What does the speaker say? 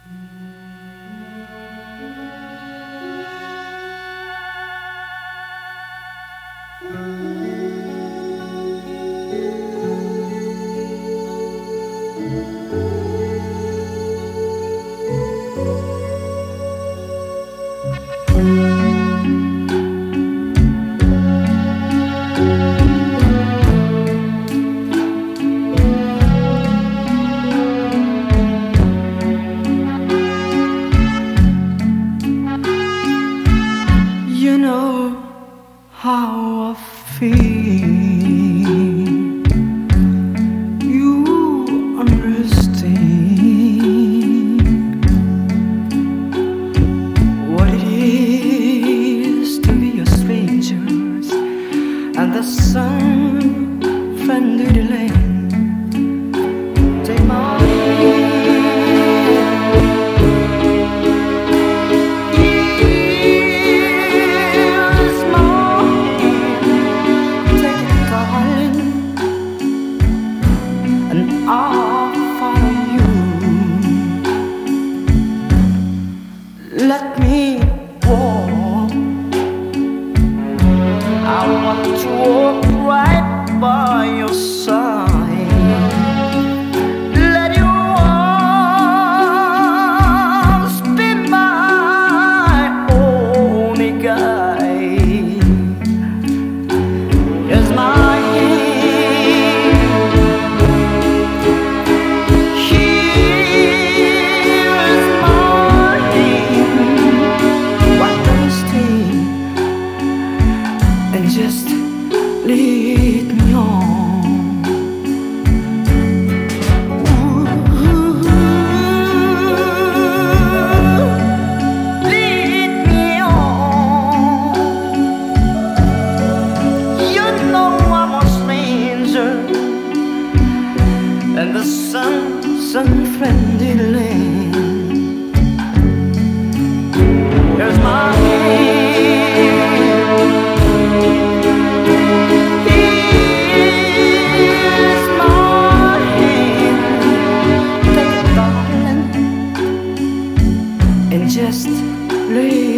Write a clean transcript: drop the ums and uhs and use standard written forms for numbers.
You know how I feel. You understand what it is to be a stranger and the sun friendly the land. Take my hand. I'll follow you. Let me walk. I want to walk right by your side. Let your arms be my only guide. Here's my just lead me on. Lead me on. You know I'm a stranger and the sun-friendly land. Here's my hand. Just leave